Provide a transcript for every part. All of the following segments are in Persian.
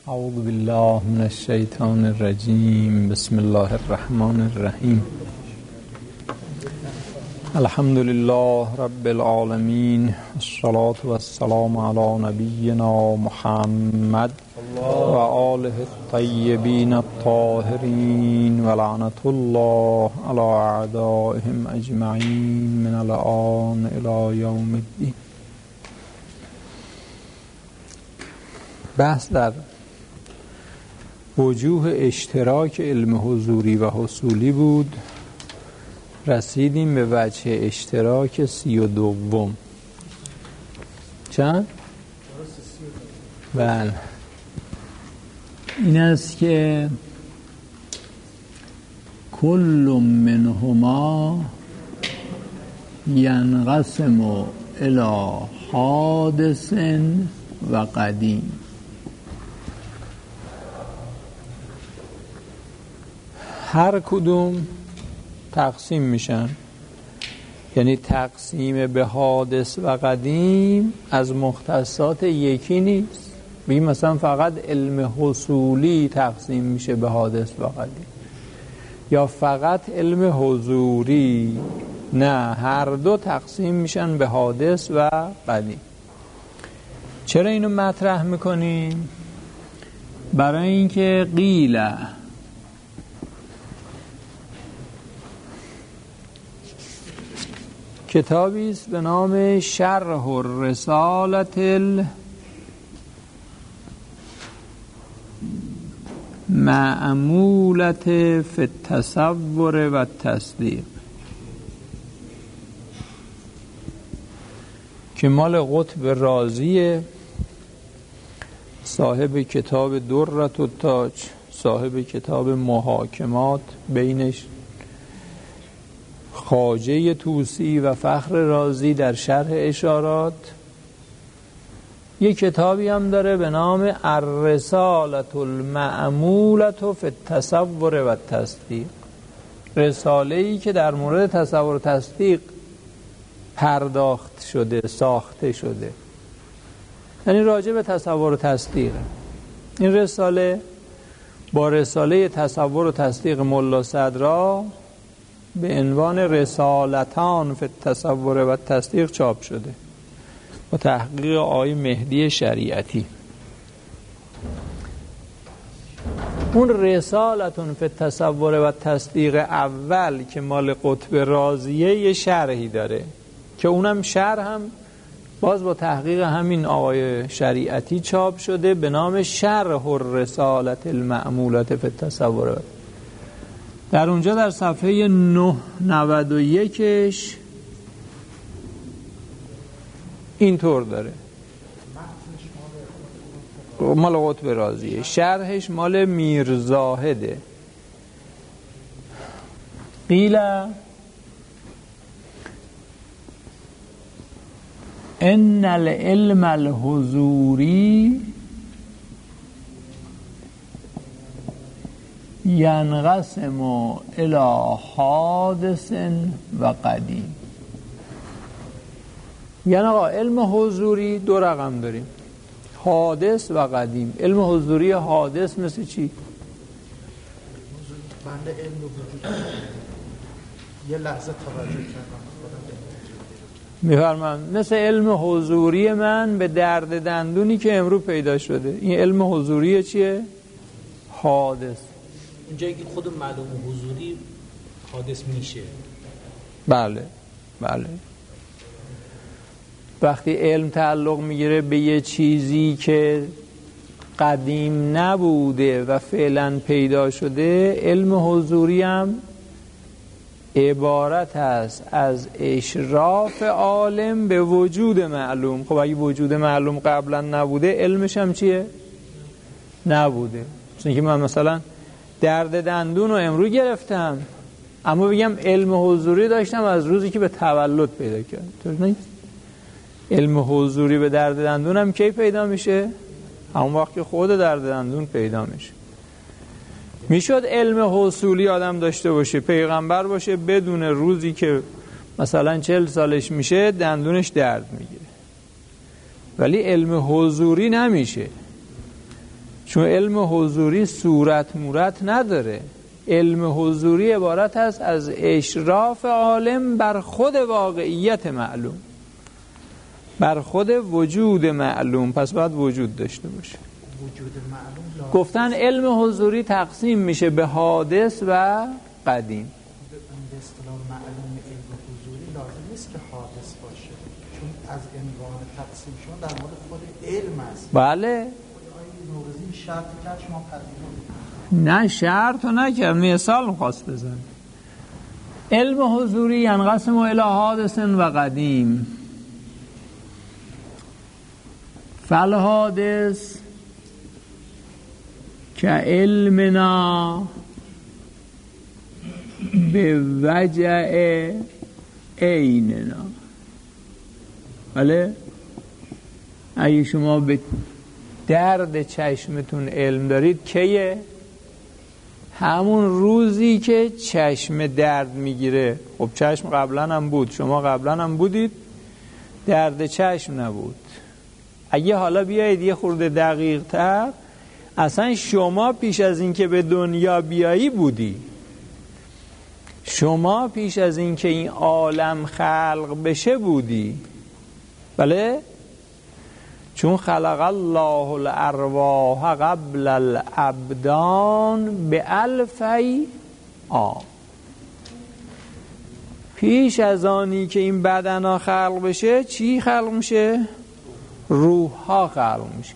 اعوذ بالله من الشیطان الرجیم. بسم الله الرحمن الرحیم. الحمد لله رب العالمین، الصلاة والسلام علی نبینا محمد و آله الطیبین الطاهرین و لعنت الله علی اعدائهم اجمعین من الآن الی یوم الدین. بحث در وجوه اشتراک علم حضوری و حصولی بود. رسیدیم به وجه اشتراک 32. چند؟ بله، این است که کل منهما ینقسم الی حادث و قدیم. هر کدوم تقسیم میشن، یعنی تقسیم به حادث و قدیم از مختصات یکی نیست. بگیم مثلا فقط علم حصولی تقسیم میشه به حادث و قدیم، یا فقط علم حضوری. نه، هر دو تقسیم میشن به حادث و قدیم. چرا اینو مطرح میکنیم؟ برای اینکه قیله کتابی است به نام شرح الرسالة المعمولة فی التصور و التصدیق که مال قطب رازی، صاحب کتاب درة التاج، صاحب کتاب محاکمات بینش خواجه طوسی و فخر رازی در شرح اشارات. یک کتابی هم داره به نام الرسالة المعمولة فی التصور و التصدیق، رساله‌ای که در مورد تصور و تصدیق پرداخت شده، ساخته شده، یعنی راجع به تصور و تصدیق. این رساله با رساله تصور و تصدیق ملا صدرا به عنوان رسالتان فی التصور و التصدیق چاپ شده با تحقیق آقای مهدی شریعتی. اون رسالتون فی التصور و التصدیق اول که مال قطب رازیه یه شرحی داره که اونم شرح هم باز با تحقیق همین آقای شریعتی چاپ شده به نام شرح الرسالة المعمولة فی التصور. در اونجا در صفحه 991ش اینطور داره، مال قطب رازیه، شرحش مال میرزاهده. قیل ان العلم الحضوری ینقسم الی حادث و قدیم. یعنی آقا علم حضوری دو رقم داریم، حادث و قدیم. علم حضوری حادث مثل چی؟ بنده علم وجود یه لحظه توجه کردم میفرمم مثل علم حضوری من به درد دندونی که امروز پیدا شده. این علم حضوری چیه؟ حادث. اونجایی که خود معلوم حضوری حادث میشه. بله بله. وقتی علم تعلق میگیره به یه چیزی که قدیم نبوده و فعلا پیدا شده، علم حضوری هم عبارت است از اشراف عالم به وجود معلوم. خب اگه وجود معلوم قبلا نبوده، علمش هم چیه؟ نبوده. مثل که من مثلا درد دندون رو امروز گرفتم، اما بگم علم حضوری داشتم از روزی که به تولد پیدا کرد. طور نیست. علم حضوری به درد دندون هم کی پیدا میشه؟ همون وقت که خود درد دندون پیدا میشه. میشد علم حصولی آدم داشته باشه، پیغمبر باشه، بدون روزی که مثلا 40 سالش میشه دندونش درد میگیره، ولی علم حضوری نمیشه. چون علم حضوری صورت مورت نداره. علم حضوری عبارت است از اشراف عالم بر خود واقعیت معلوم، بر خود وجود معلوم. پس باید وجود داشته باشه. وجود معلوم گفتن علم حضوری تقسیم میشه به حادث و قدیم. به اصطلاح معلوم علم حضوری لازم نیست که حادث باشه، چون از عنوان تقسیم شدن در مورد خود علم است. بله. نوروزی شرط کرد شما پذیرفتید؟ نه شرط نکرد، مثال می‌خواست بزنه. علم حضوری ینقسم الی حادث و قدیم. فالحادث که علمنا به وجع عیننا. بله؟ اگه شما به درد چشمتون علم دارید کیه؟ همون روزی که چشم درد میگیره. خب چشم قبلا هم بود، شما قبلا هم بودید، درد چشم نبود. اگه حالا بیایید یه خورده دقیق تر، اصلا شما پیش از این که به دنیا بیایی بودی. شما پیش از این که این عالم خلق بشه بودی. بله؟ چون خلق الله الارواح قبل الابدان به الفی عام. پیش از آنی که این بدنها خلق بشه چی خلق میشه؟ روح ها خلق میشه.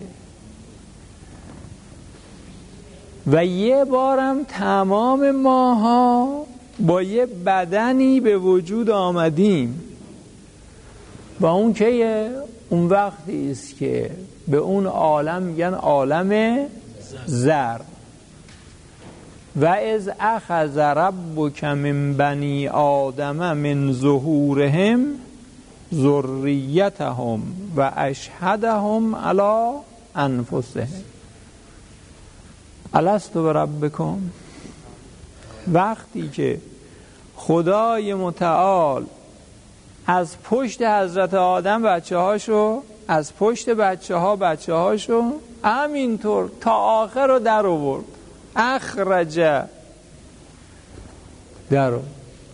و یه بارم تمام ماها با یه بدنی به وجود آمدیم. با اون که اون وقتی است که به اون عالم میگن عالم زر. و از اخذ ربک من بنی آدم من ظهورهم ذریتهم و اشهدهم علی انفسهم الست بربکم. وقتی که خدای متعال از پشت حضرت آدم بچه‌هاشو، از پشت بچه‌هاشو همینطور تا آخر رو در آورد. اخرج در آورد.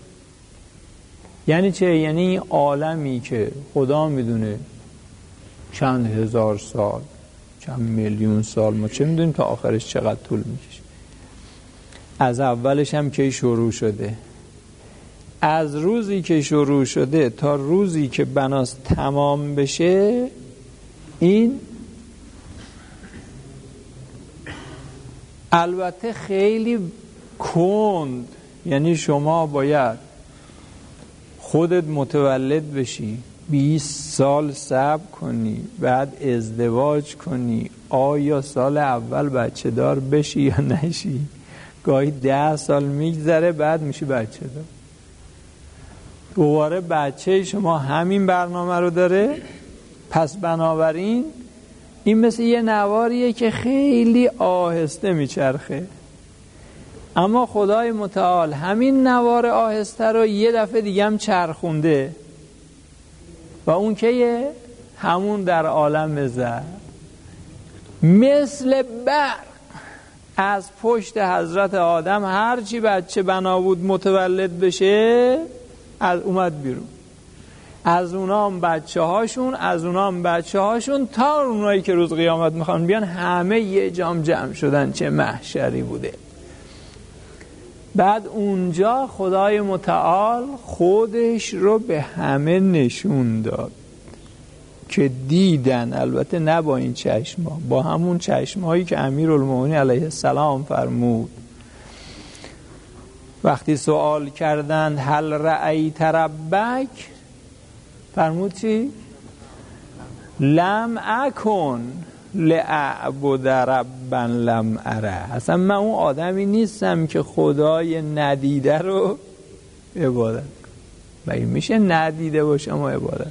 یعنی چه؟ یعنی عالمی که خدا میدونه چند هزار سال، چند میلیون سال، ما چه میدونیم تا آخرش چقدر طول میکشه. از اولش هم که شروع شده، از روزی که شروع شده تا روزی که بناس تمام بشه، این البته خیلی کند. یعنی شما باید خودت متولد بشی، 20 سال صبر کنی، بعد ازدواج کنی، آیا سال اول بچه دار بشی یا نشی. گاهی 10 سال میگذره بعد میشی بچه دار. دوباره بچه شما همین برنامه رو داره. پس بنابراین این مثل یه نواریه که خیلی آهسته میچرخه. اما خدای متعال همین نوار آهسته رو یه دفعه دیگه هم چرخونده. و اون که همون در عالم زر مثل برق از پشت حضرت آدم هرچی بچه بنا بود متولد بشه از اومد بیرون. از اونا هم بچه هاشون، از اونا هم بچه هاشون، تا اونایی که روز قیامت میخوان بیان همه یه جام جمع شدن. چه محشری بوده. بعد اونجا خدای متعال خودش رو به همه نشون داد که دیدن. البته نه با این چشم‌ها، با همون چشم‌هایی که امیرالمومنین علیه السلام فرمود. وقتی سوال کردند هل رأیت ربک، فرمود چی؟ لم اکن لأعبد ربا لم اره. اصلا من اون آدمی نیستم که خدای ندیده رو عبادت کنم. مگه میشه ندیده باشم و عبادت؟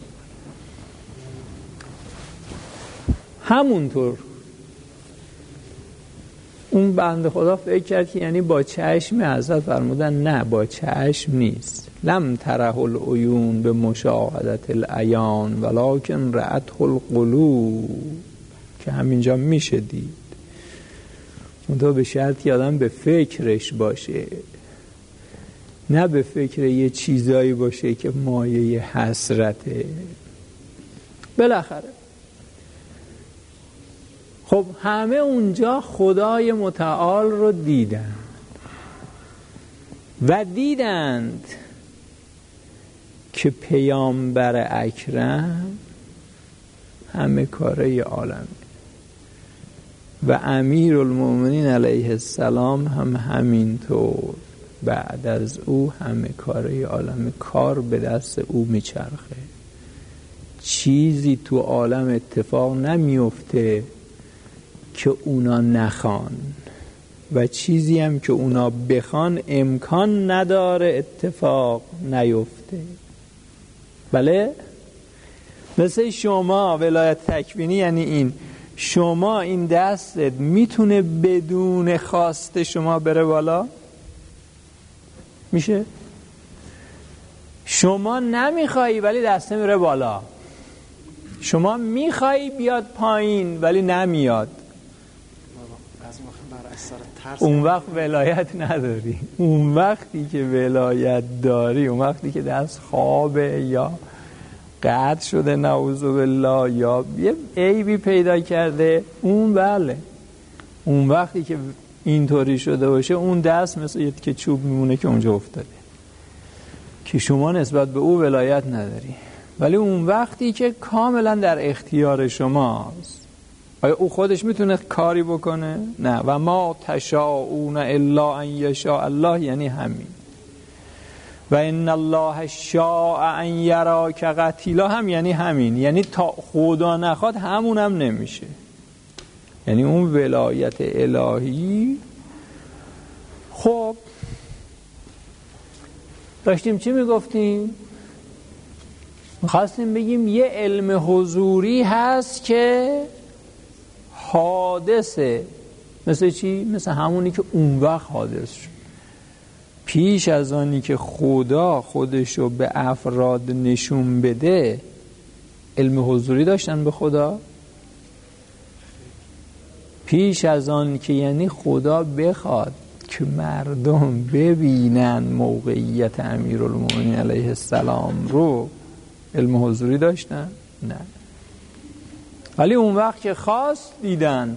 همونطور اون بنده خدا فکر کرد که یعنی با چشم. حضرت فرمودن نه، با چشم نیست. لم تره العیون به مشاهدت العیان ولکن رأته القلوب، که همینجا میشه دید. چون تو به شرطی آدم به فکرش باشه، نه به فکر یه چیزایی باشه که مایه حسرته. بالاخره خب همه اونجا خدای متعال رو دیدن و دیدند که پیامبر اکرم همه کاره عالمه و امیرالمومنین علیه السلام هم همینطور. بعد از او همه کاره عالم، کار به دست او میچرخه. چیزی تو عالم اتفاق نمیفته که اونا نخوان و چیزی هم که اونا بخوان امکان نداره اتفاق نیفته. بله؟ مثل شما ولایت تکوینی یعنی این، شما این دستت میتونه بدون خواست شما بره بالا؟ میشه؟ شما نمیخوایی ولی دسته میره بالا، شما میخوایی بیاد پایین ولی نمیاد. اون وقت ولایت نداری. اون وقتی که ولایت داری، اون وقتی که دست خوابه یا قطع شده نعوذ بالله یا یه عیبی پیدا کرده، اون بله، اون وقتی که اینطوری شده باشه اون دست مثل یه که چوب میمونه که اونجا افتاده که شما نسبت به او ولایت نداری. ولی اون وقتی که کاملا در اختیار شماست، آیا او خودش میتونه کاری بکنه؟ نه. و ما تشاءون الا ان یشاء الله یعنی همین. و ان الله شاء ان یراک قتیلا هم یعنی همین، یعنی تا خدا نخواد همونم نمیشه. یعنی اون ولایت الهی. خب داشتیم چی میگفتیم؟ میخواستیم بگیم یه علم حضوری هست که حادثه. مثل چی؟ مثل همونی که اون وقت حادث شد، پیش از آنی که خدا خودشو به افراد نشون بده. علم حضوری داشتن به خدا پیش از آن که یعنی خدا بخواد که مردم ببینن موقعیت امیرالمومنین علیه السلام رو، علم حضوری داشتن؟ نه. ولی اون وقت که خواست دیدن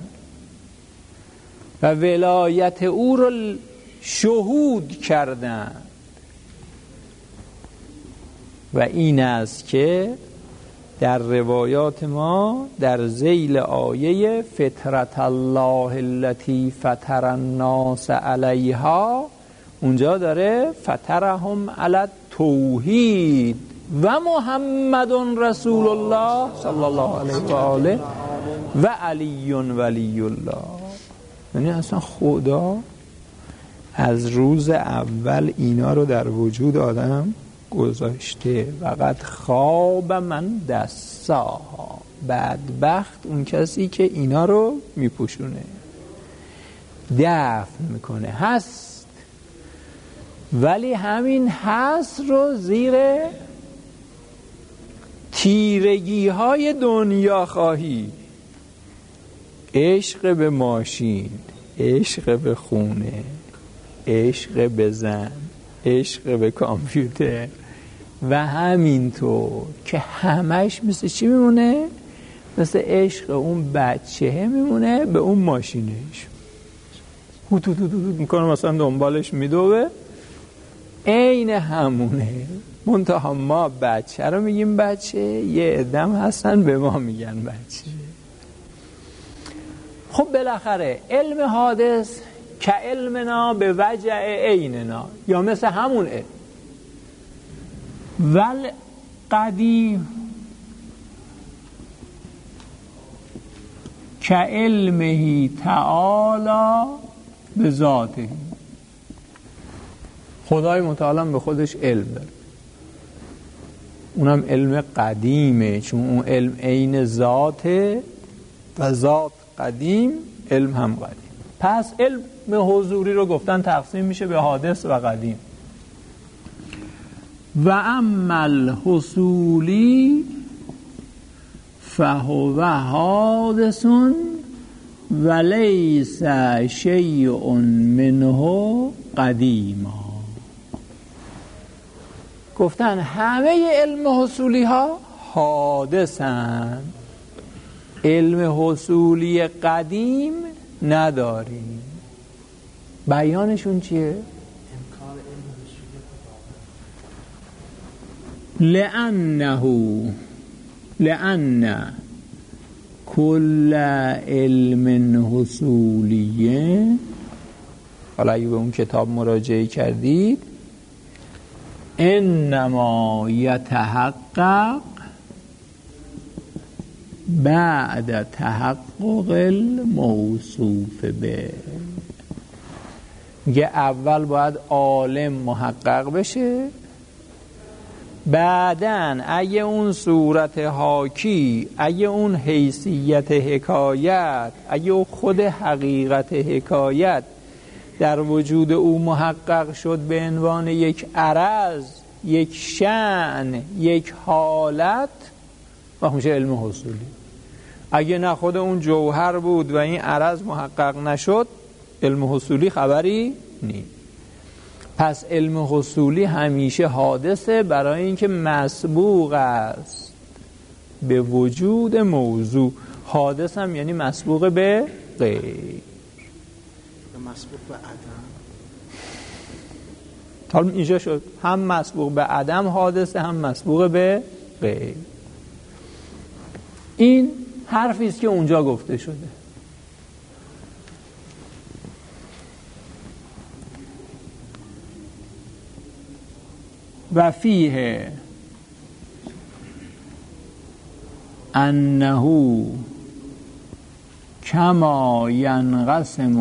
و ولایت او رو شهود کردن. و این است که در روایات ما در ذیل آیه فطرت الله التي فطر الناس علیها، اونجا داره فطرهم علی التوحید و محمد رسول الله صلی الله علیه و آله و علی ولی الله. یعنی اصلا خدا از روز اول اینا رو در وجود آدم گذاشته. وقت خواب من دساها، بدبخت اون کسی که اینا رو میپوشونه، دفن میکنه. هست ولی همین هست رو زیر تیرگی های دنیا خواهی، عشق به ماشین، عشق به خونه، عشق به زن، عشق به کامپیوتر و همینطور که همش مثل چی میمونه؟ مثل عشق اون بچه میمونه به اون ماشینش، هوت میکنه مثلا دنبالش میدوه، عین همونه. منتها ما بچه رو میگیم بچه، یه عدم هستن به ما میگن بچه. خب بالاخره علم حادث که علمنا به وجع عیننا، یا مثل همون علم. ول قدیم که علمه تعالی به ذاته. خدای متعال به خودش علم داره، اونم علم قدیمه، چون اون علم عین ذاته و ذات قدیم، علم هم قدیم. پس علم حضوری رو گفتن تقسیم میشه به حادث و قدیم. و اما حصولی فهو حادث ولیس شیء منه قدیما. گفتن همه علم حصولی ها حادثن، علم حصولی قدیم نداریم. بیانشون چیه؟ لأن کل علم حصولیه، حالا اگه به اون کتاب مراجعه کردید، انما یتحقق بعد تحقق الموصوف به. میگه اول باید عالم محقق بشه، بعدن اگه اون صورت حاکی، اگه اون حیثیت حکایت، اگه اون خود حقیقت حکایت در وجود او محقق شد به عنوان یک عرض، یک شأن، یک حالت، و میشه علم حصولی. اگه نه خود اون جوهر بود و این عرض محقق نشد، علم حصولی خبری نیست. پس علم حصولی همیشه حادثه، برای اینکه مسبوق است به وجود موضوع. حادث هم یعنی مسبوق به غیر، مسبوق به عدم. حالا اینجا شد هم مسبوق به عدم حادثه، هم مسبوق به غیر. این حرفی است که اونجا گفته شده. و فیه انه کما ینقسم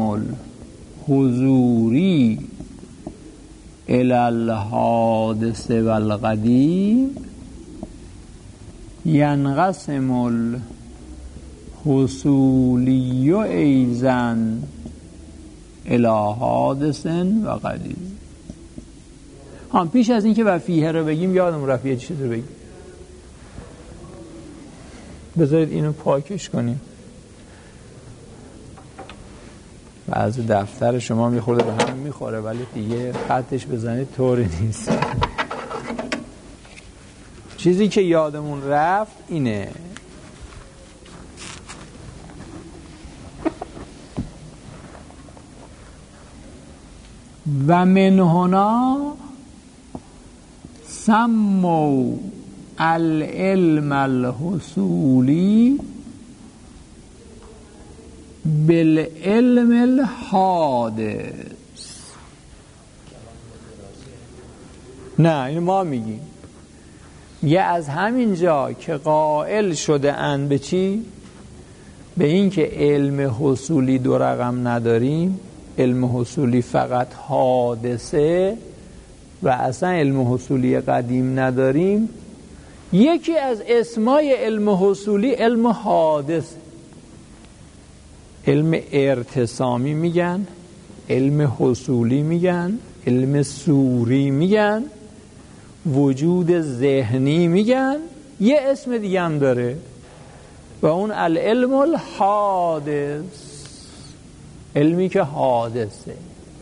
الحضوری الی الحادث و القدیم، ینقسم الحصولی ایضا الی حادث و قدیم. هم پیش از اینکه وفیه رو بگیم یادم رفت یه چیز رو بگیم. بذارید اینو پاکش کنیم. بعضی دفتر شما میخورده به هم میخوره، ولی دیگه خطش بزنید طوری نیست. چیزی که یادمون رفت اینه، و من هنا سمو العلم الحصولی بالعلم الحادث. نه این ما میگیم، یه از همین جا که قائل شده اند به چی؟ به این که علم حصولی دو رقم نداریم، علم حصولی فقط حادثه و اصلا علم حصولی قدیم نداریم. یکی از اسمای علم حصولی علم حادث، علم ارتسامی میگن، علم حصولی میگن، علم صوری میگن، وجود ذهنی میگن، یه اسم دیگه هم داره و اون العلم الحادث، علمی که حادثه.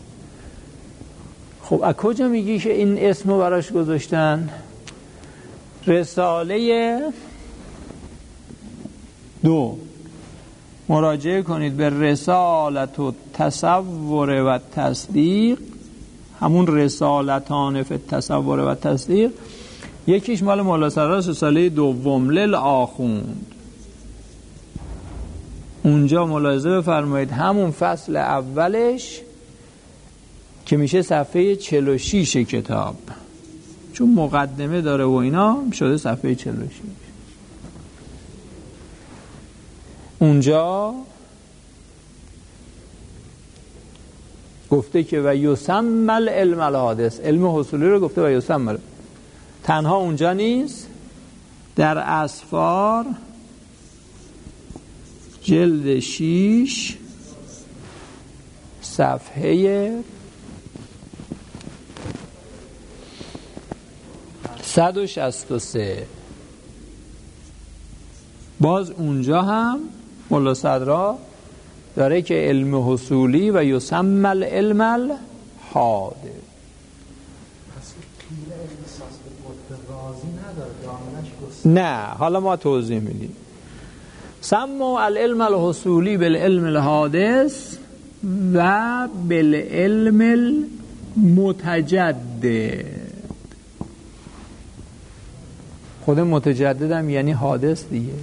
خب از کجا میگی که این اسمو براش گذاشتن؟ رساله 2 مراجعه کنید به رسالت و تصور و تصدیق، همون رسالتان فی تصور و تصدیق. یکیش مال مولا سراس رساله 2 للآخوند. اونجا ملاحظه بفرمایید همون فصل اولش که میشه صفحه 46 کتاب، چون مقدمه داره و اینا شده صفحه 46. اونجا گفته که و یسمى العلم الحادث، علم حصولی رو گفته و یسمى. تنها اونجا نیست، در اسفار جلد 6 صفحه 163 باز اونجا هم مولا صدرا داره که علم حصولی و یسمى العلم الحادث. نه حالا ما توضیح میدیم. سموا العلم الحصولی بالعلم الحادث و بالعلم المتجدد. خود متجدد هم یعنی حادث دیگه.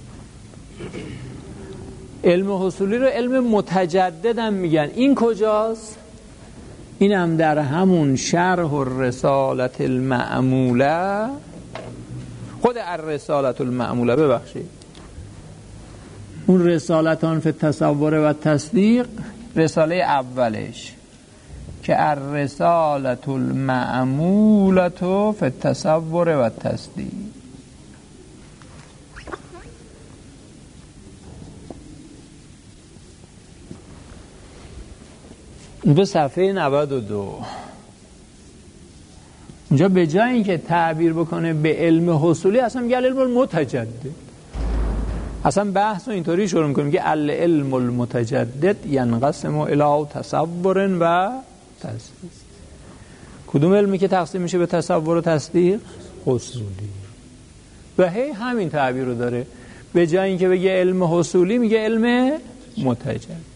علم حصولی رو علم متجدد هم میگن. این کجاست؟ این هم در همون شرح الرسالة المعموله، خود الرسالة المعموله، ببخشید اون رسالتان فی التصور و تصدیق، رساله اولش که الرسالة المعموله فی التصور و تصدیق. به صفحه 92 اونجا به جای اینکه تعبیر بکنه به علم حصولی اصلا میگه علم المتجدد. اصلا بحث رو اینطوری شروع میکنیم که العلم المتجدد ینقسم الی تصور و تصدیق. کدوم علمی که تقسیم میشه به تصور و تصدیق؟ حصولی. و هی همین تعبیر رو داره، به جای اینکه بگه علم حصولی میگه علم متجدد.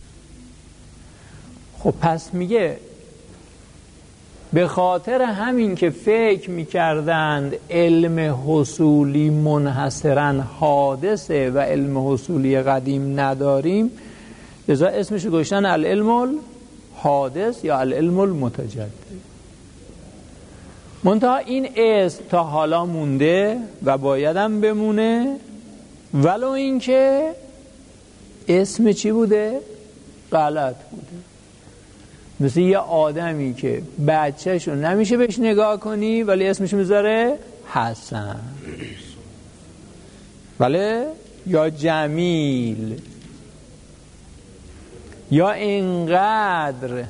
خب پس میگه به خاطر همین که فکر میکردند علم حصولی منحصراً حادثه و علم حصولی قدیم نداریم، لذا اسمش رو گذاشتن العلم الحادث یا العلم المتجدد. منتها این اسم تا حالا مونده و بایدم بمونه، ولو اینکه اسم چی بوده؟ غلط بوده. مثل یه آدمی که بچه‌شو نمیشه بهش نگاه کنی ولی اسمش میذاره حسن، بله، یا جمیل، یا اینقدر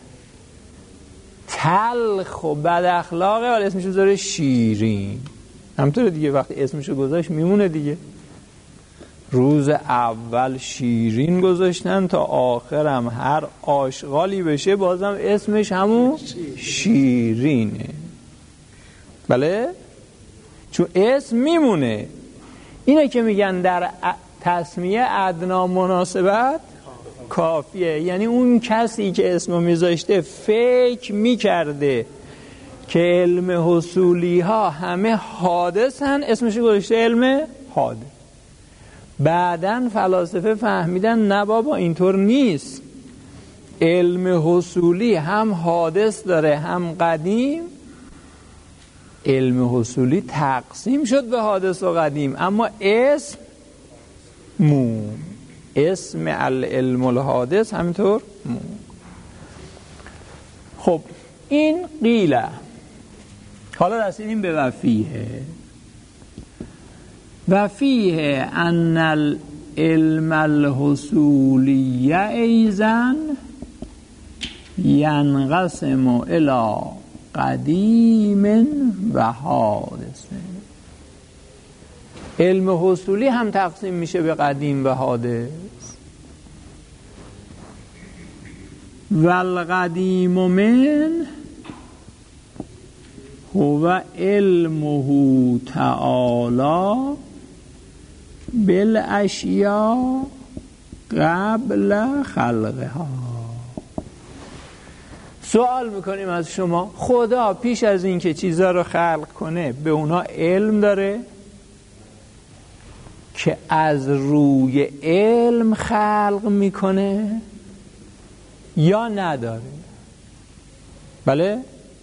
تلخ و بد اخلاقه ولی اسمش میذاره شیرین. همطور دیگه وقتی اسمشو گذاشت میمونه دیگه. روز اول شیرین گذاشتن تا آخرم هر آشغالی بشه بازم اسمش همون شیرینه، بله، چون اسم میمونه. اینه که میگن در تسمیه ادنا مناسبت کافیه. یعنی اون کسی که اسمو میذاشته فکر میکرده که علم حصولی ها همه حادثن، اسمش گذاشته علم حادث. بعدن فلاسفه فهمیدن نه بابا اینطور نیست، علم حصولی هم حادث داره هم قدیم. علم حصولی تقسیم شد به حادث و قدیم، اما اسم العلم الحادث همینطور خب این قیله. حالا رسیدیم به وفیه. وفیه ان العلم الحصولی ایضا ینقسم الی قدیم و حادث. علم حصولی هم تقسیم میشه به قدیم و حادث. والقدیم من هو علمه تعالی بالاشیاء قبل خلقها. سوال میکنیم از شما، خدا پیش از این که چیزا رو خلق کنه به اونا علم داره که از روی علم خلق میکنه یا نداره؟ بله؟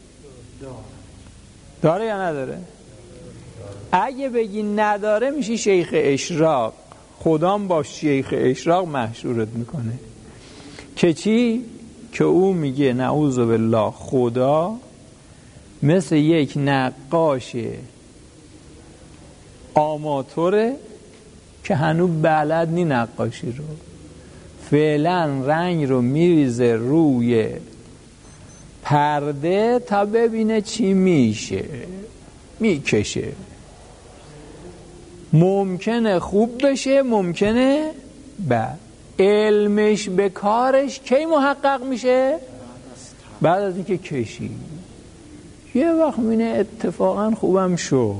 داره یا نداره؟ اگه بگی نداره میشی شیخ اشراق. خدام با شیخ اشراق محشورت میکنه که چی؟ که او میگه نعوذ بالله خدا مثل یک نقاش آماتوره که هنوز بلد نی نقاشی رو، فعلا رنگ رو میریزه روی پرده تا ببینه چی میشه، میکشه. ممکنه خوب بشه، ممکنه بد. علمش به کارش کی محقق میشه؟ بعد از اینکه کشید. یه وقت مینه اتفاقا خوبم شد،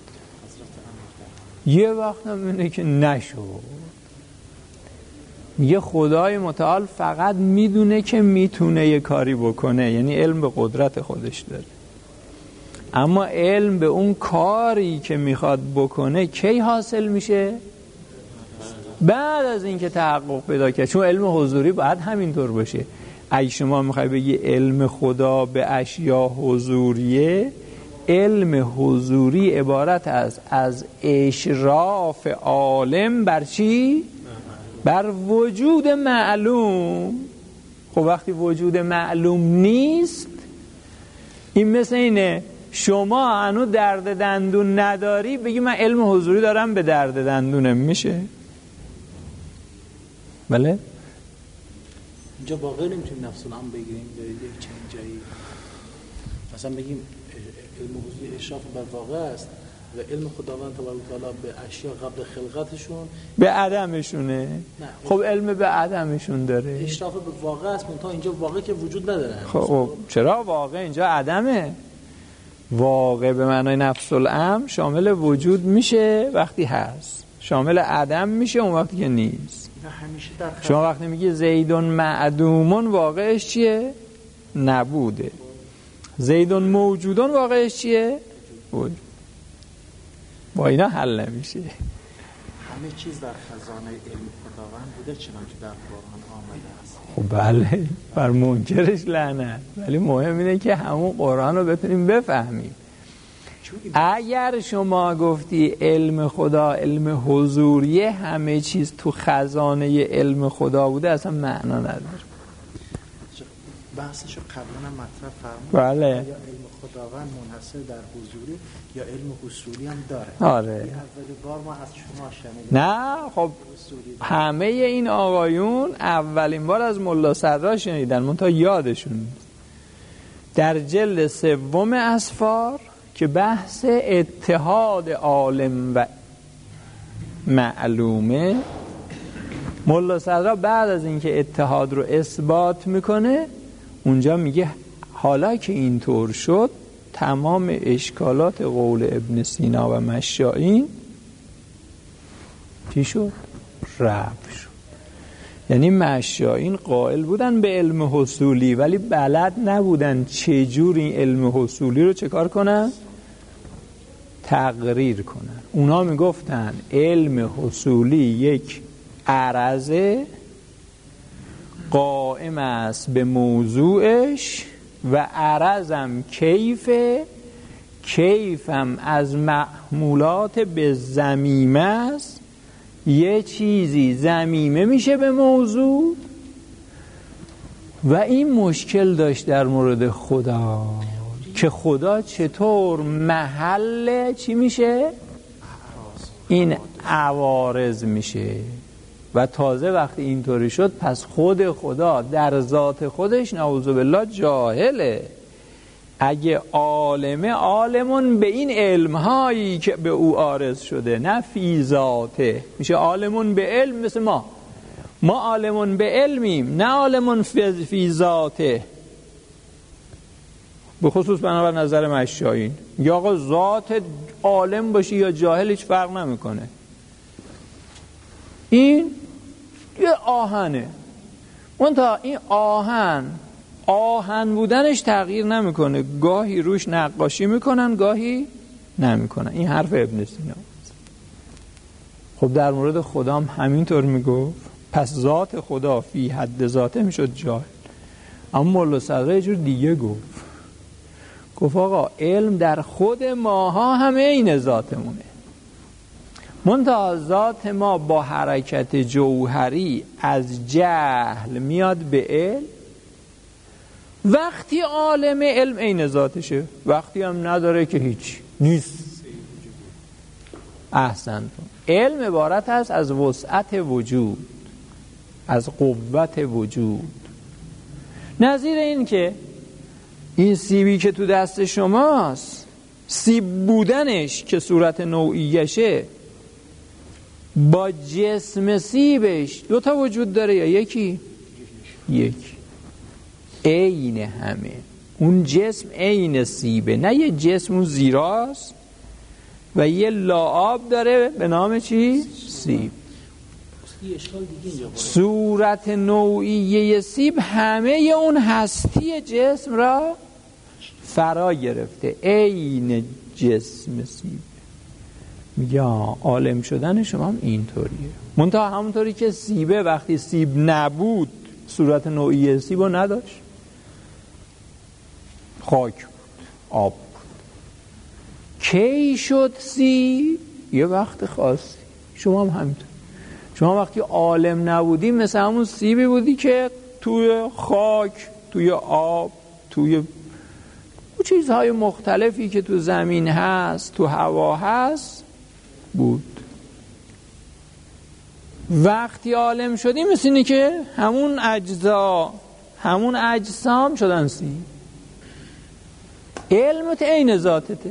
یه وقت هم مینه که نشد. میگه خدای متعال فقط میدونه که میتونه یه کاری بکنه، یعنی علم به قدرت خودش داره، اما علم به اون کاری که میخواد بکنه کی حاصل میشه؟ بعد از اینکه تحقق پیدا کرد. چون علم حضوری باید همینطور باشه. اگه شما میخوای بگی علم خدا به اشیا حضوریه، علم حضوری عبارت از اشراف عالم بر چی؟ بر وجود معلوم. خب وقتی وجود معلوم نیست، این مثل اینه شما هنو درد دندون نداری بگی من علم حضوری دارم به درد دندونم، میشه؟ بله؟ اینجا واقعا نمیتونیم نفس الامر بگیریم به یک چنین جایی، مثلا بگیم علم حضوری اشراف بر واقع است و علم خداوند تبارک و تعالی به اشیا قبل خلقتشون به عدمشونه. خب علم به عدمشون داره، اشراف به واقع است، منتها اینجا واقع که وجود نداره. خب چرا واقع اینجا عدمه؟ واقع به معنای نفس الامر شامل وجود میشه وقتی هست، شامل عدم میشه اون وقتی که نیست. شما وقتی میگی زیدون معدومون واقعش چیه؟ نبوده. زیدون موجودون واقعش چیه؟ بود. با اینا حل نمیشه. همه چیز در خزانه علم خداوند بوده چنانکه در قرآن آمده است. خب بله، بر منکرش لعنت، ولی مهم اینه که همون قرآن رو بتونیم بفهمیم. اگر شما گفتی علم خدا علم حضوریه، همه چیز تو خزانه علم خدا بوده، اصلا معنا نداره. بحثشو قبلا مطرح فرمودید. بله. یا علم خداوند منحصر در حضوری یا علم حصولی هم داره. آره. اول بار ما از شما شنیدیم. نه خب همه این آقایون اولین بار از ملا صدرا شنیدن، منتها یادشون نیست. در جلد 3 اسفار که بحث اتحاد عالم و معلومه، ملا صدرا بعد از اینکه اتحاد رو اثبات میکنه اونجا میگه حالا که اینطور شد تمام اشکالات قول ابن سینا و مشائین چی شد؟ رفع شد. یعنی مشائین قائل بودن به علم حصولی ولی بلد نبودن چجور این علم حصولی رو چه کار کنن؟ تقریر کنن. اونا میگفتن علم حصولی یک عرضه قائم است به موضوعش و عرضم کیفم از محمولات به ضمیمه است. یه چیزی ضمیمه میشه به موضوع و این مشکل داشت در مورد خدا که خدا چطور محل چی میشه؟ این عوارض میشه. و تازه وقتی اینطوری شد پس خود خدا در ذات خودش نعوذ بالله جاهله. اگه عالمون به این علمهایی که به او عارض شده، نه فی ذاته، میشه عالمون به علم. مثل ما عالمون به علمیم، نه عالمون فی ذاته. به خصوص بنابر نظر مشایین یا آقا ذات عالم باشی یا جاهل هیچ فرق نمیکنه. این یه آهنه، منتها این آهن بودنش تغییر نمیکنه. گاهی روش نقاشی میکنن گاهی نمیکنن. این حرف ابن سینا. خب در مورد خدا هم همینطور میگفت. پس ذات خدا فی حد ذاته میشد جاهل. اما مولا صدرا یه جور دیگه گفت آقا علم در خود ماها همه این ذاتمونه، منتها ذات ما با حرکت جوهری از جهل میاد به علم. وقتی عالم علم عین ذاتشه، وقتی هم نداره که هیچ نیست. احسنتون. علم عبارت است از وسعت وجود، از قوت وجود. نظیر این که این سیبی که تو دست شماست، سیب بودنش که صورت نوعیشه با جسم سیبش دو تا وجود داره یا یکی؟ یک. عین همه. اون جسم عین سیبه، نه یه جسم اون زیراست و یه لعاب داره به نام چی؟ سیب. صورت نوعیه سیب همه اون هستی جسم را فرا گرفته، عین جسم سیب. میگه عالم شدن شما هم اینطوریه. منتها همونطوری که سیبه وقتی سیب نبود صورت نوعیه سیب رو نداشت، خاک بود، آب بود. کی شد سیب؟ یه وقت خاصی. شما هم همینطور. شما وقتی عالم نبودی مثل همون سیبی بودی که توی خاک، توی آب، توی چیزهای مختلفی که تو زمین هست، تو هوا هست بود. وقتی عالم شدی مثل اینه که همون اجزا، همون اجسام شدن سیب. علمت عین ذاتته.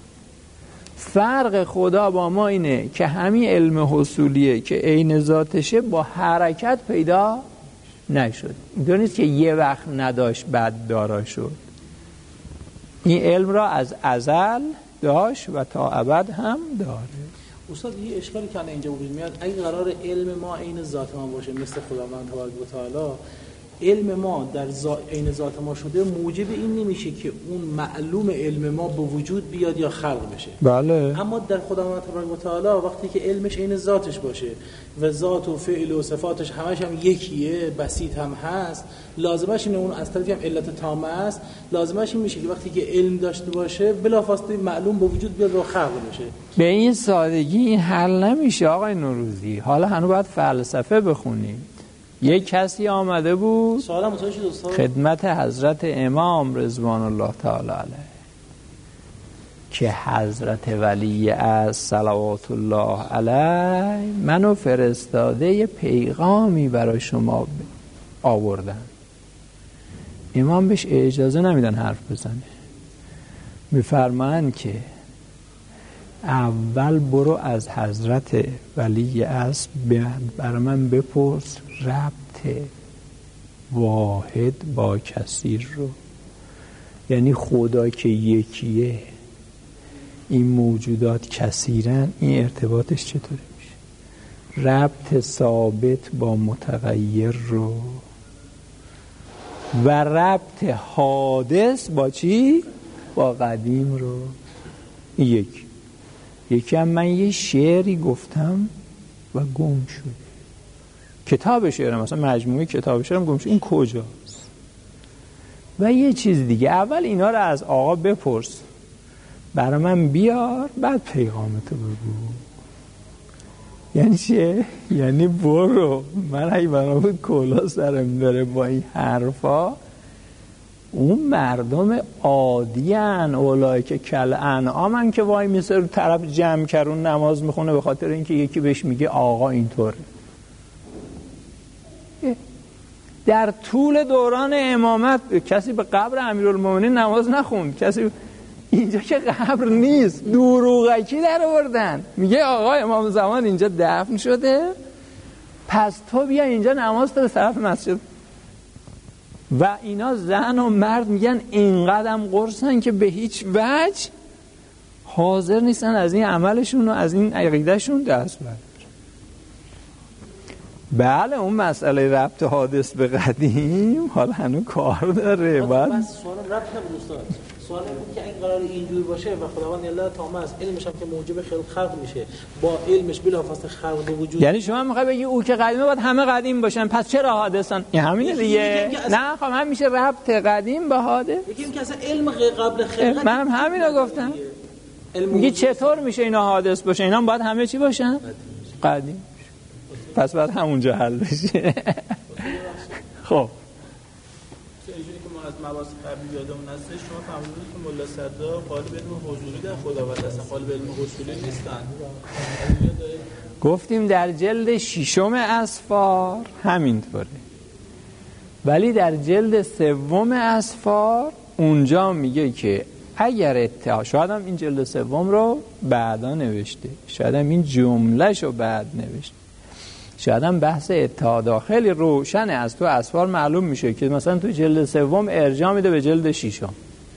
فرق خدا با ما اینه که همین علم حصولیه که عین ذاتشه با حرکت پیدا نشد. اینطور نیست که یه وقت نداشت بعد دارا شد. این علم را از ازل داشت و تا ابد هم داره. استاد یه اشکالی که اینجا وجود میاد، اگه قرار علم ما عین ذات ما باشه مثل خداوند تبارک و تعالی، علم ما در عین ذات ما شده، موجب این نمیشه که اون معلوم علم ما به وجود بیاد یا خلق بشه. بله. اما در خداوند تبارک و تعالی وقتی که علمش عین ذاتش باشه و ذات و فعل و صفاتش همش هم یکیه، بسیط هم هست، لازمش اینه اون از طرفی هم علت تامه است، لازمش این میشه که وقتی که علم داشته باشه بلافاصله معلوم به وجود بیاد و خلق بشه. به این سادگی این حل نمیشه آقای نوروزی. حالا هنوز باید فلسفه بخونید. یک کسی آمده بود خدمت حضرت امام رضوان الله تعالی علیه که حضرت ولی از صلوات الله علیه منو فرستاده یه پیغامی برای شما آوردن. امام بهش اجازه نمیدن حرف بزنه، میفرمایند که اول برو از حضرت ولی از برای من بپرس ربط واحد با کثیر رو، یعنی خدا که یکیه این موجودات کثیرن، این ارتباطش چطوره میشه؟ ربط ثابت با متغیر رو و ربط حادث با چی؟ با قدیم رو. یکی هم من یه شعری گفتم و گم شده. کتاب شعرم مثلا مجموعه کتاب شعرم گم شده، این کجاست؟ و یه چیز دیگه، اول اینا رو از آقا بپرس، برای من بیار، بعد پیغامتو بگو. یعنی چیه؟ یعنی برو، من اگه برای کلا سرم داره با این حرفا، اون مردم عادی ان، اولای که کل انعامن که وای میسه رو طرف جمع کرون نماز میخونه به خاطر اینکه یکی بهش میگه آقا اینطوره. در طول دوران امامت کسی به قبر امیرالمومنین نماز نخوند، کسی اینجا که قبر نیست، دروغکی در آوردن، میگه آقا امام زمان اینجا دفن شده، پس تو بیا اینجا نماز تو طرف مسجد. و اینا زن و مرد میگن اینقدرم قرصن که به هیچ وجه حاضر نیستن از این عملشون و از این عقیدهشون دست بردارن. بله اون مسئله ربط حادث به قدیم حالا هنوز کار داره. بعد سوال ربط نبود استاد، سوال بود که اگه قرار اینجور باشه و خداوند الله تامه است، علمش هم که موجب خلق میشه، با علمش بلافاصله خلق به وجود، یعنی شما میخوای بگی او که قدیمه باید همه قدیم باشن، پس چرا حادثن؟ این همینه دیگه. نه خب هم میشه ربط قدیم به حادث. یکی این که اصلا علم قبل خلقت، من همینو گفتم. میگی چطور میشه اینا حادث باشه؟ اینا باید همه چی باشن؟ قدیم. پس بعد همونجا حل بشه. خب اینجوری که ما از مباحث قبلی یادمون هستش، شما فهمیدید که ملا صدرا قالب علم حضوری در خداوند هستن، قالب علم حصولی نیستن. گفتیم در جلد 6 اسفار همینطوره، ولی در جلد 3 اسفار اونجا میگه که اگر اتحاد، شاید هم این جلد سوم رو بعدا نوشته، شاید هم این جملهش رو بعد نوشته، شاید هم بحث اتحاد خیلی روشنه از تو اسفار معلوم میشه که مثلا تو جلد سوم ارجاع میده به جلد ششم.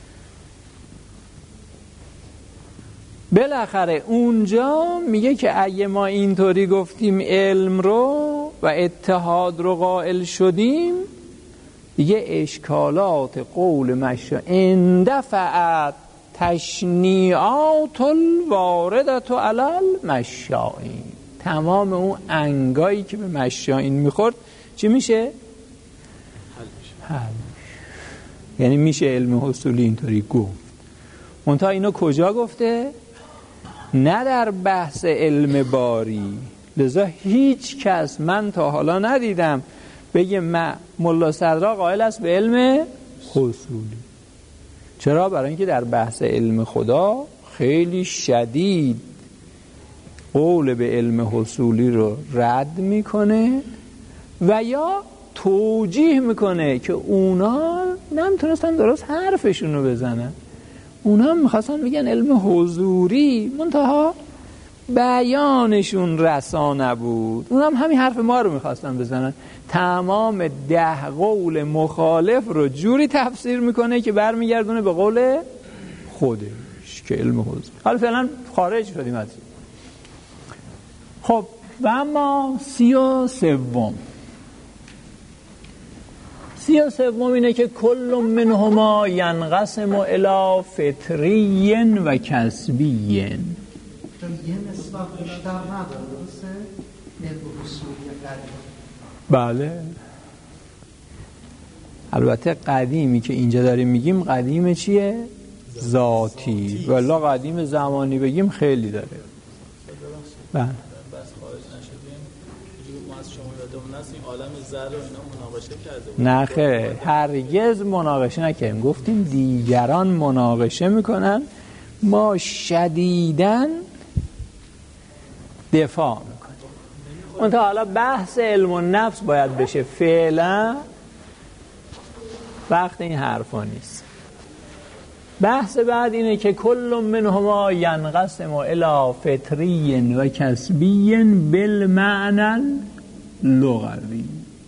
بالاخره اونجا میگه که اگه ما اینطوری گفتیم علم رو و اتحاد رو قائل شدیم، دیگه اشکالات قول مشا اندفعت تشنیعات الواردت علی المشائین، تمام اون انگایی که به مشائین میخورد چی میشه؟ حل میشه. یعنی میشه علم حصولی اینطوری گفت. منتها اینو کجا گفته؟ نه در بحث علم باری. لذا هیچ کس من تا حالا ندیدم بگه ملا صدرا قائل است به علم حصولی. چرا؟ برای اینکه در بحث علم خدا خیلی شدید قول به علم حصولی رو رد میکنه و یا توجیه میکنه که اونا نمیتونستن درست حرفشون رو بزنن، اونا میخواستن بگن علم حضوری، منتها بیانشون رسا نبود، اونا هم همین حرف ما رو میخواستن بزنن. تمام 10 قول مخالف رو جوری تفسیر میکنه که برمیگردونه به قول خودش که علم حضوری. حالا فعلا خارج شدیم از این. خب و اما 33 اینه که کل منهما ینقسم الی فطری و کسبی. یه نسبت بیشتر نداره، درسته؟ علم حصولی قدیم. بله، البته قدیمی که اینجا داریم میگیم قدیم چیه؟ ذاتی. والله قدیم زمانی بگیم خیلی داره. بله. بس خارج نشدیم ما از شما یادمون هست این عالم ذره و اینا مناقشه کرده بود. نه خیر، هرگز مناقشه نکردیم. گفتیم دیگران مناقشه میکنن، ما شدیداً دفاع میکنیم. اون حالا بحث علم و نفس باید بشه، فعلا وقت این حرفا نیست. بحث بعد اینه که کل منهما ینقسم الی فطری و کسبی بالمعنى اللغوی.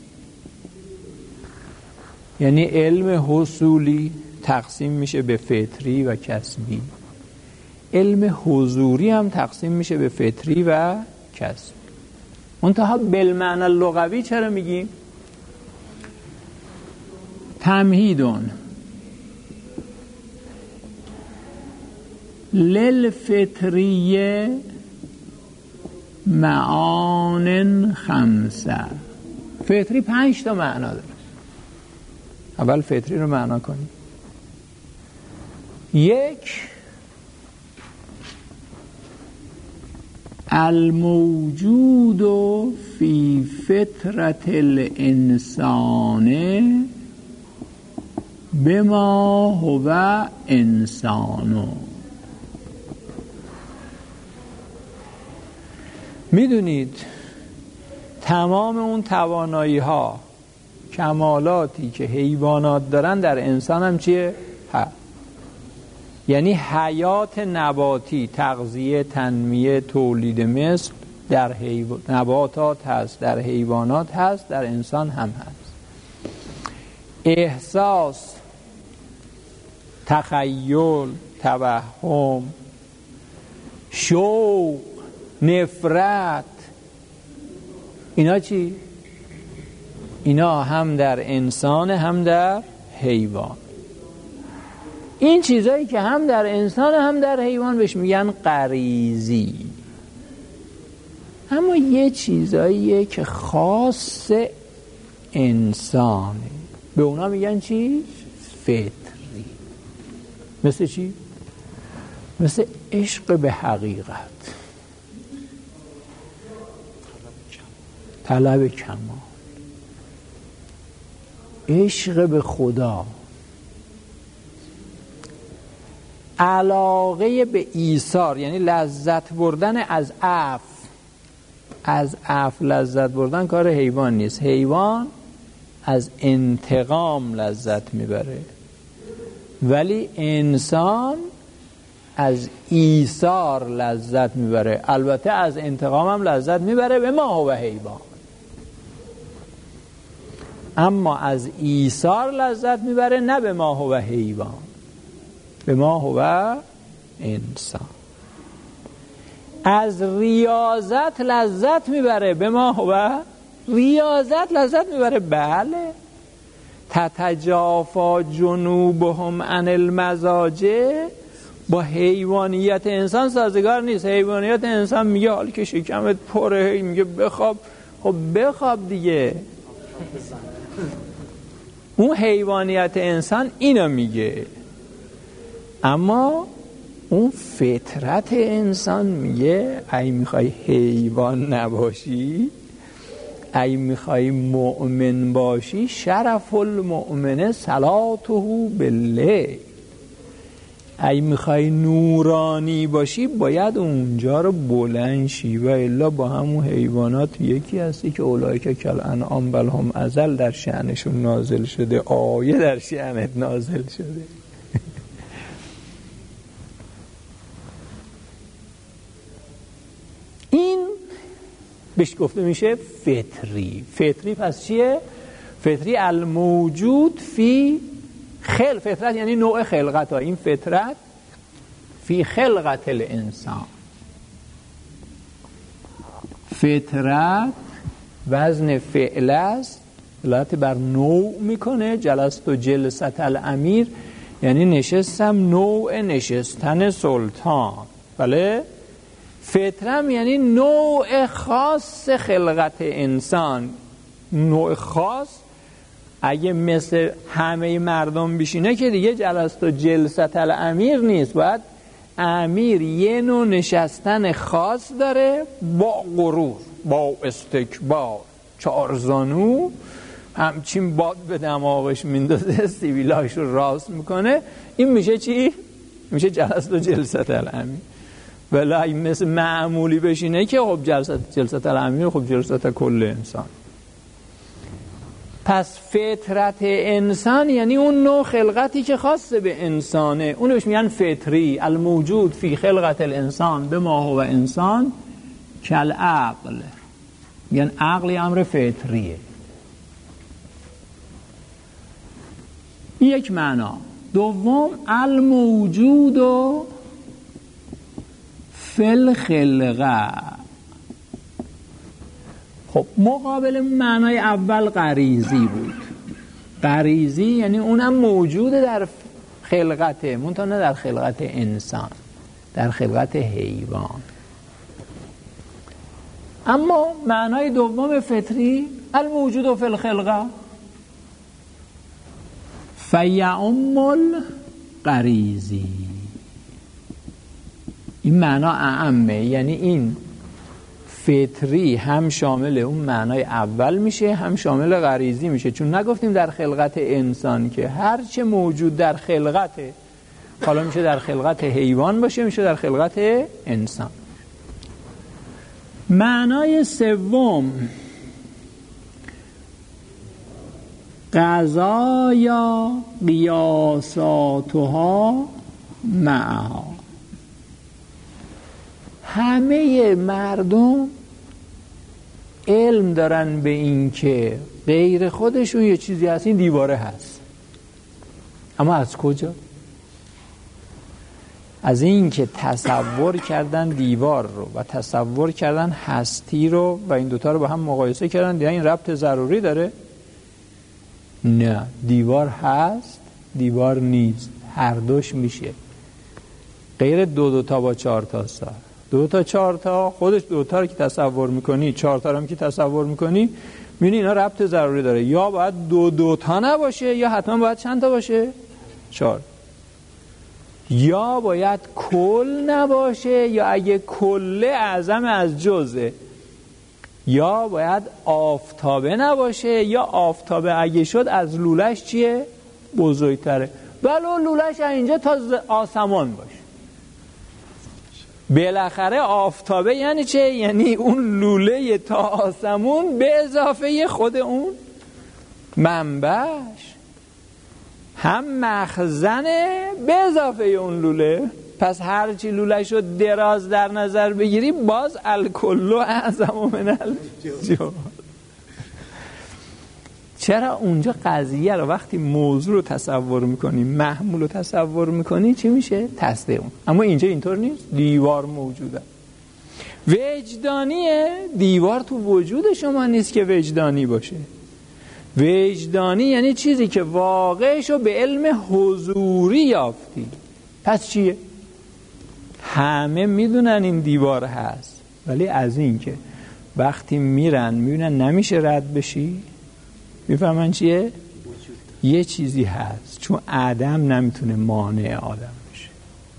یعنی علم حصولی تقسیم میشه به فطری و کسبی، علم حضوری هم تقسیم میشه به فطری و کسبی. منتها بالمعنى اللغوی چرا میگیم؟ تمهیدون للفطریه معان 5. فطری 5 تا معنا داره. اول فطری رو معنا کنیم. 1 الموجود فی فطرت الانسان بما هو انسانو. میدونید تمام اون توانایی ها کمالاتی که حیوانات دارن در انسان هم چیه؟ یعنی حیات نباتی، تغذیه، تنمیه، تولید مثل در نباتات هست، در حیوانات هست، در انسان هم هست. احساس، تخیل، توهم، شوق، نفرت، اینا چی؟ اینا هم در انسان هم در حیوان. این چیزایی که هم در انسان هم در حیوان بهش میگن غریزی. اما یه چیزاییه که خاص انسانه، به اونا میگن چی؟ فطری. مثل چی؟ مثل عشق به حقیقت، طلب کمال، عشق به خدا، علاقه به ایثار، یعنی لذت بردن از عفو. از عفو لذت بردن کار حیوان نیست. حیوان از انتقام لذت میبره، ولی انسان از ایثار لذت میبره، البته از انتقام هم لذت میبره، به ما هو حیوان، اما از ایثار لذت میبره، نه به ما هو حیوان، به ما هو انسان. از ریاضت لذت میبره، به ما هو ریاضت لذت میبره، بله. تتجافا جنوبهم عن المضاجع با حیوانیت انسان سازگار نیست. حیوانیت انسان میگه حالی که شکمت پره، میگه بخواب، خب بخواب دیگه. اون حیوانیت انسان اینو میگه، اما اون فطرت انسان میگه ای میخوای حیوان نباشی، ای میخوای مؤمن باشی، شرف المؤمن صلاته باللیل، ای میخوای نورانی باشی باید اونجا رو بلند شی، و الا با همون حیوانات یکی هستی که اولئک کالانعام بل هم اضل در شأنشون نازل شده، آیه در شأنت نازل شده. این بهش گفته میشه فطری. فطری پس چیه؟ فطری الموجود فی فطرت یعنی نوع خلقت ها. این فطرت فی خلقت الانسان. فطرت وزن فعل است، دلالت بر نوع میکنه. جلست و جلست الامیر یعنی نشستم، نوع نشستن سلطان. بله، فطرم یعنی نوع خاص خلقت انسان، نوع خاص. اگه مثل همه مردم بشینه که دیگه جلست و جلست الامیر نیست، باید امیر یه نوع نشستن خاص داره، با غرور، با استکبار، چارزانو، همچین باد به دماغش میندازه، سیبیلاش رو راست میکنه. این میشه چی؟ میشه جلست و جلست الامیر. ولی اگه مثل معمولی بشینه که خب جلست الامیر، خب جلست کل انسان. پس فطرت انسان یعنی اون نوع خلقتی که خاصه به انسانه، اونو بهش میگن فطری. الموجود فی خلقت الانسان به ما هو انسان کالعقل، یعنی عقل امر فطریه. یک معنا. دوم، الموجود و فی الخلقه. خب مقابل معنای اول غریزی بود. غریزی یعنی اونم موجوده در خلقته، منتها نه در خلقت انسان، در خلقت حیوان. اما معنای دوم فطری الموجود فی الخلقه فیعم الغریزی. این معنا اعمه، یعنی این فطری هم شامل اون معنای اول میشه، هم شامل غریزی میشه. چون نگفتیم در خلقت انسان که هر چه موجود در خلقته، حالا میشه در خلقت حیوان باشه، میشه در خلقت انسان. معنای سوم قضایا قیاساتها معها. همه مردم علم دارن به این که غیر خودشون یه چیزی هست، این دیواره هست. اما از کجا؟ از این که تصور کردن دیوار رو و تصور کردن هستی رو و این دوتا رو با هم مقایسه کردن، دیدن این ربط ضروری داره؟ نه، دیوار هست، دیوار نیست، هر دوش میشه. غیر دو تا با 4 تا سا. 2 تا 4 تا خودش 2 تا رو که تصور میکنی، 4 تا رو هم که تصور میکنی، میبینی اینا ربط ضروری داره. یا باید 2 تا نباشه، یا حتما باید چند تا باشه؟ 4. یا باید کل نباشه، یا اگه کله اعظم از جزه. یا باید آفتابه نباشه، یا آفتابه اگه شد از لولش چیه؟ بزرگتره. ولو لولش اینجا تا آسمان باشه. بالاخره آفتابه یعنی چه؟ یعنی اون لوله تا آسمون به اضافه خود اون منبعش. هم مخزنه به اضافه اون لوله. پس هرچی لوله شد دراز در نظر بگیری باز الکل اعظم من الجوال. چرا اونجا قضیه رو وقتی موضوع رو تصور میکنی، محمول رو تصور میکنی، چی میشه؟ تصدیق اون. اما اینجا اینطور نیست، دیوار موجوده. وجدانیه، دیوار تو وجود شما نیست که وجدانی باشه. وجدانی یعنی چیزی که واقعشو به علم حضوری یافتی. پس چیه؟ همه میدونن این دیوار هست، ولی از این که وقتی میرن میبینن نمیشه رد بشی، میفهمن چیه؟ یه چیزی هست. چون آدم نمیتونه مانع آدم بشه.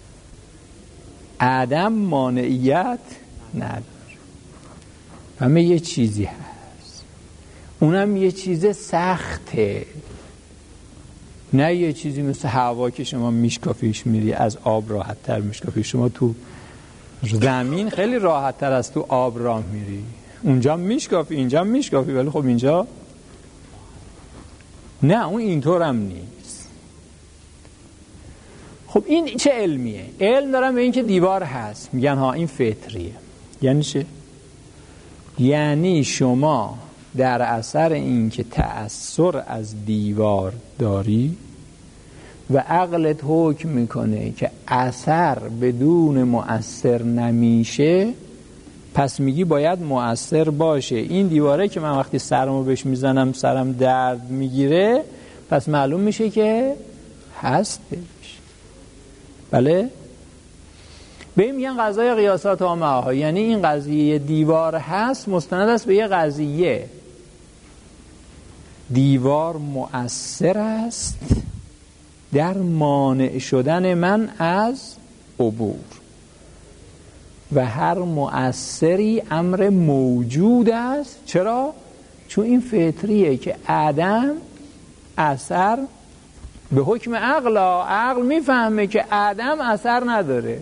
آدم مانعیت نداره. همه یه چیزی هست، اونم یه چیز سخته، نه یه چیزی مثل هوا که شما میشکافیش میری از آب راحت تر میشکافی. شما تو زمین خیلی راحت تر از تو آب راه میری، اونجا میشکافی اینجا میشکافی، ولی خب اینجا نه، اون اینطور هم نیست. خب این چه علمیه؟ علم دارم به این که دیوار هست، میگن ها این فطریه. یعنی چه؟ یعنی شما در اثر این که تأثیر از دیوار داری و عقلت حکم میکنه که اثر بدون مؤثر نمیشه، پس میگی باید مؤثر باشه. این دیواره که من وقتی سرمو بهش میزنم سرم درد میگیره، پس معلوم میشه که هستش. بله؟ به این میگن قضای قیاسات عامه ها. یعنی این قضیه دیوار هست مستند است به یه قضیه. دیوار مؤثر است در مانع شدن من از عبور، و هر مؤثری امر موجود است. چرا؟ چون این فطریه که آدم اثر به حکم عقل میفهمه که آدم اثر نداره،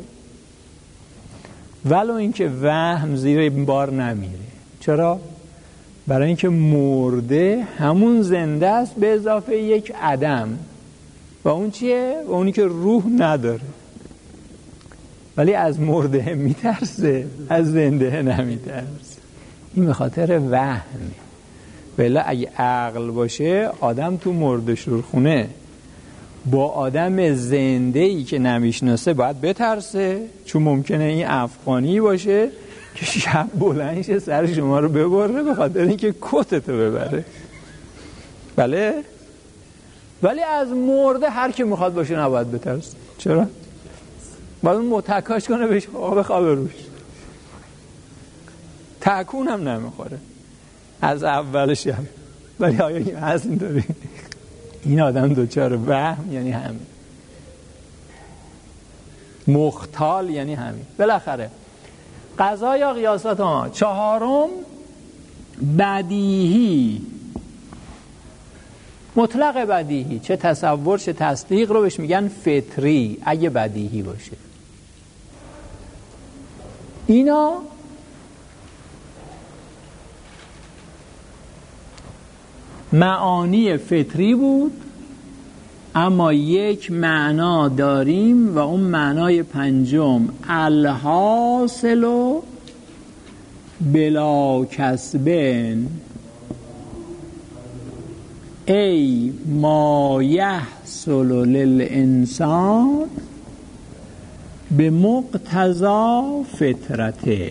ولو اینکه وهم زیر این بار نمیره. چرا؟ برای اینکه مرده همون زنده است به اضافه یک عدم، و اون چیه؟ و اونی که روح نداره. ولی از مرده میترسه، از زنده نمیترسه. این به خاطر وهمه. ولی اگه عقل باشه آدم تو مرده شورخونه با آدم زنده‌ای که نمیشناسه باید بترسه، چون ممکنه این افغانی باشه که شب بلند شه سر شما رو ببره به خاطر اینکه کتتو ببره. بله؟ ولی از مرده هر کی میخواد باشه نباید بترسه. چرا؟ باید اون متکاش کنه بهش بخوابه روش. تکون هم نمیخوره از اولش هم. ولی آیا این هست اینطوری؟ این آدم دوچار وهم یعنی همین، مختال یعنی همین. بالاخره قضا یا قیاسات ها. چهارم بدیهی، مطلق بدیهی، چه تصور چه تصدیق رو بهش میگن فطری اگه بدیهی باشه. اینا معانی فطری بود، اما یک معنا داریم و اون معنای پنجم الحاصل بلا کسبن ای ما یحصل للانسان به مقتضا فطرته.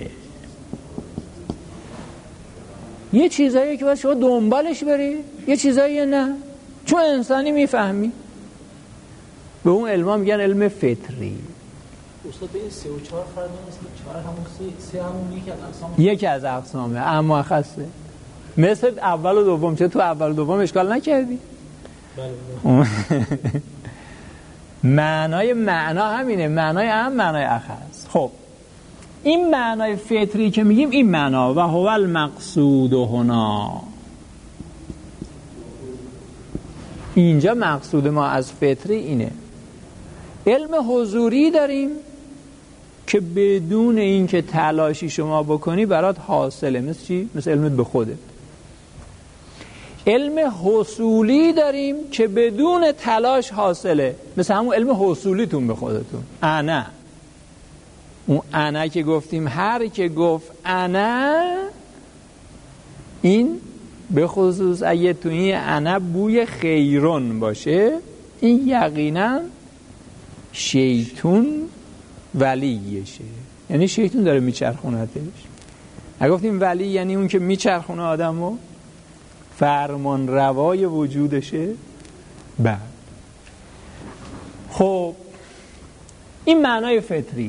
یه چیزایی که باید شما دنبالش بری، یه چیزایی نه، چون انسانی میفهمی. به اون علما میگن علم فطری. استاد به این 3 و 4 فرق نیست؟ 4 همون 3 همون یکی از اقسامه اما خاصه. مثل اول و دوم. چه تو اول و دوم اشکال نکردی؟ بله. معنا همینه، معنای هم معنای اخص. خب این معنای فطری که میگیم این معنا و هو المقصود هنا. اینجا مقصود ما از فطری اینه. علم حضوری داریم که بدون این که تلاشی شما بکنی برات حاصله. مثل چی؟ مثل علمت به خودت. علم حصولی داریم که بدون تلاش حاصله، مثل همون علم حصولیتون به خودتون. انا، اون انا که گفتیم، هر که گفت انا، این به خصوص اگه تو این انا بوی خیرون باشه، این یقینا شیطون ولیشه، یعنی شیطون داره میچرخونتش. اگه گفتیم ولی یعنی اون که میچرخونه آدمو، فرمان روای وجودشه. بعد خب این معنای فطری.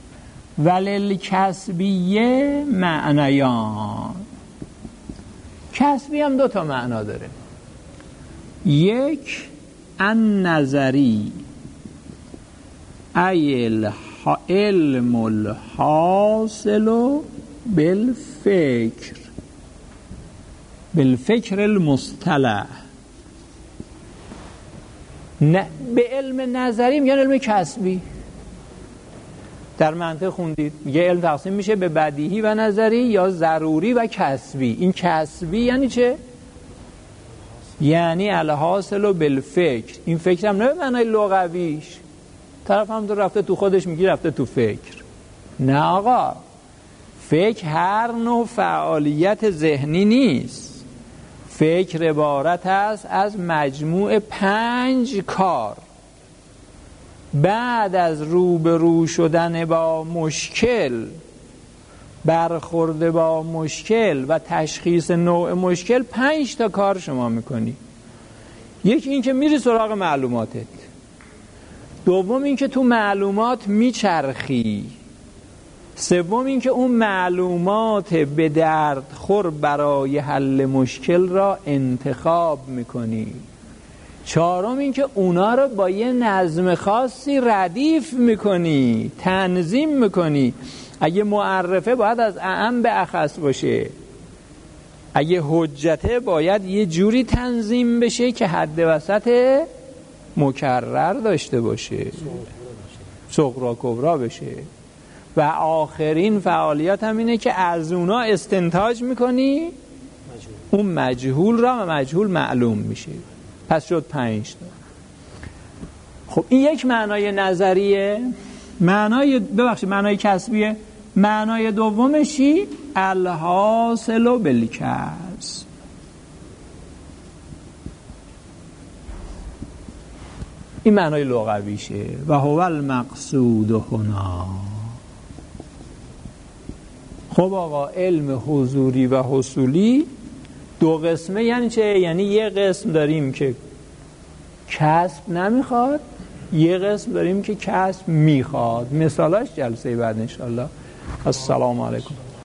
وللکسبیه معنیان، کسبی هم 2 تا معنا داره. یک ان نظری ای العلم الحاصل بالفکر، بالفکر المصطلح. به علم نظری میگن علم کسبی. در منطق خوندید میگه علم تقسیم میشه به بدیهی و نظری یا ضروری و کسبی. این کسبی یعنی چه؟ یعنی الحاصل بالفکر. این فکر هم نه به معنای لغویش، طرف هم تو رفته تو خودش میگی رفته تو فکر. نه آقا، فکر هر نوع فعالیت ذهنی نیست. فکر عبارت است از مجموع 5 کار. بعد از روبرو شدن با مشکل، برخورد با مشکل و تشخیص نوع مشکل، 5 تا کار شما میکنی. یکی این که میری سراغ معلوماتت، دوم این که تو معلومات میچرخی، سوم این که اون معلومات به درد خور برای حل مشکل را انتخاب میکنی، چهارم این که اونا رو با یه نظم خاصی ردیف میکنی، تنظیم میکنی. اگه معرفه باید از اعم به اخص باشه، اگه حجته باید یه جوری تنظیم بشه که حد وسط مکرر داشته باشه، صغرا کبرا بشه. و آخرین فعالیت هم اینه که از اونا استنتاج میکنی اون مجهول را، و مجهول معلوم میشه. پس شد 5 تا. خب این یک معنای نظریه. معنای کسبیه. معنای دومشی الحاصل بالکسب. این معنای لغویشه. و هو المقصود هنا. خب آقا، علم حضوری و حصولی 2 قسمه. یعنی چه؟ یعنی یه قسم داریم که کسب نمیخواد، یه قسم داریم که کسب میخواد. مثالاش جلسه بعد انشالله. السلام علیکم.